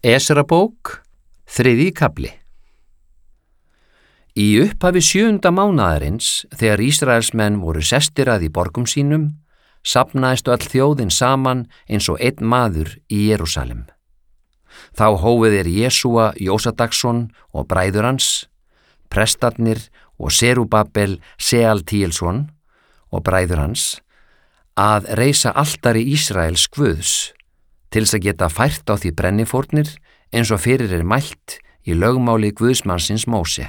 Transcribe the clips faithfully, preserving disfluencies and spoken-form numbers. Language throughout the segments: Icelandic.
Esrabók, þriðji kafli. Í upphafi sjöunda mánaðarins, þegar Ísraelsmenn voru sestir að í borgum sínum, safnaðist öll þjóðin saman eins og einn maður í Jerúsalem. Þá hófu þeir Jesúa Jósadaksson og bræður hans, prestarnir og Serubabel Sealtíelsson og bræður hans, að reisa altari Ísraels Guðs, til þess að geta fært á því brennifórnir eins og fyrir er mælt í lögmáli Guðsmannsins Móse.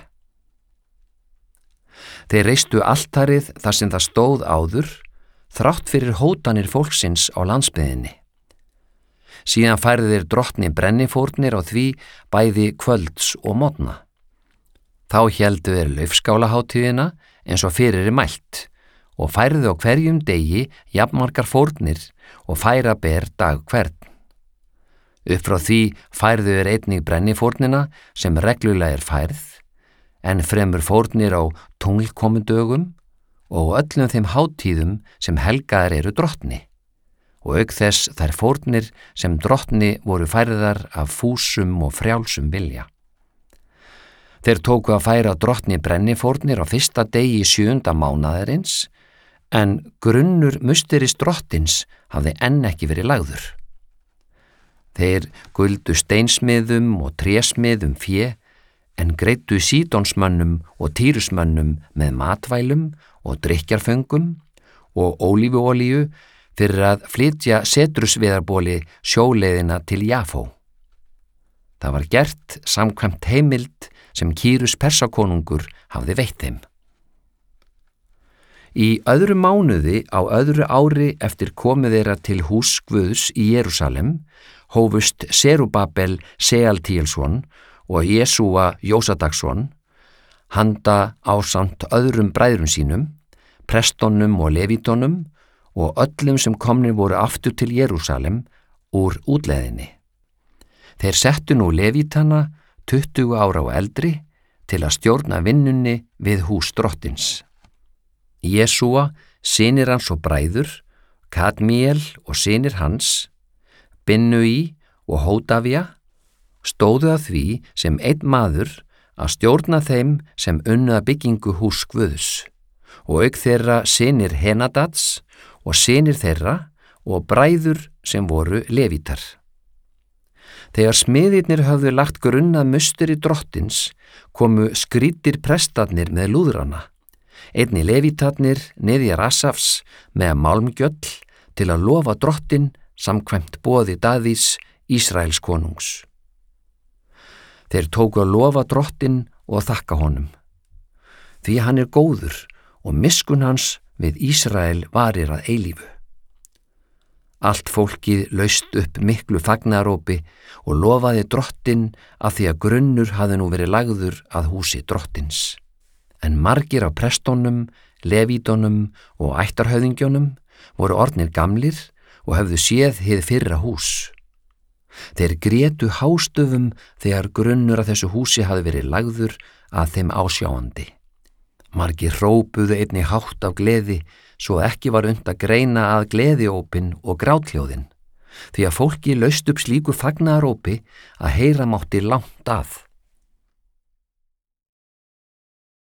Þeir reistu altarið þar sem það stóð áður, þrátt fyrir hótanir fólksins á landsbyggðinni. Síðan færðu þeir drottni brennifórnir á því bæði kvölds og morgna. Þá héldu þeir laufskálahátíðina eins og fyrir er mælt og færðu á hverjum degi jafnmargar fórnir og færa ber dag hvern. Upp frá því færðu þeir einnig brennifórnina sem reglulega er færð, en fremur fórnir á tunglkomudögum og öllum þeim hátíðum sem helgaðar eru drottni, og auk þess þær fórnir sem drottni voru færðar af fúsum og frjálsum vilja. Þeir tóku að færa drottni brennifórnir á fyrsta degi sjöunda mánaðarins, en grunnur musteris drottins hafði enn ekki verið lagður. Þeir guldu steinsmiðum og trésmiðum fé, en greiddu Sídonsmönnum og Týrusmönnum með matvælum og drykkjarföngum og ólífuolíu fyrir að flytja setrusviðarbóli sjóleiðina til Jafó. Það var gert samkvæmt heimild sem Kýrus Persakonungur hafði veitt þeim. Í öðru mánuði á öðru ári eftir komu þeirra til húss Guðs í Jerúsalem hófust Serubabel Sealtíelsson og Jesúa Jósadaksson, handa ásamt öðrum bræðrum sínum, prestonum og levítonum og öllum sem komnir voru aftur til Jerúsalem úr útleðinni. Þeir settu nú levítana tuttugu ára og eldri til að stjórna vinnunni við hús drottins. Jesúa, synir hans og bræður, Kadmiel og synir hans, Binnui og Hódavía, stóðu að því sem einn maður að stjórna þeim sem unnu að byggingu húss Guðs, og auk þeirra synir Henadats og synir þeirra og bræður sem voru levítar. Þegar smiðirnir höfðu lagt grunn að musteri drottins, komu skrýtir prestarnir með lúðrana, einni levítarnir niðjar Asafs með málmgjöll til að lofa drottin samkvæmt boði Davíðs Ísraels konungs. Þeir tóku að lofa drottin og þakka honum, því hann er góður og miskunn hans við Ísrael varir að eilífu. Allt fólkið laust upp miklu fagnarópi og lofaði drottin að því að grunnur hafði nú verið lagður að húsi drottins. En margir af prestónum, levítonum og ættarhöfðingjónum voru orðnir gamlir og höfðu séð hið fyrra hús. Þeir grétu hástöfum þegar grunnur að þessu húsi hafði verið lagður að þeim ásjáandi. Margir hrópuðu einnig hátt af gleði, svo ekki var unnt að greina að gleðiópin og gráthljóðin, því að fólki laust upp slíku fagnaðarópi að heyra mátti langt að.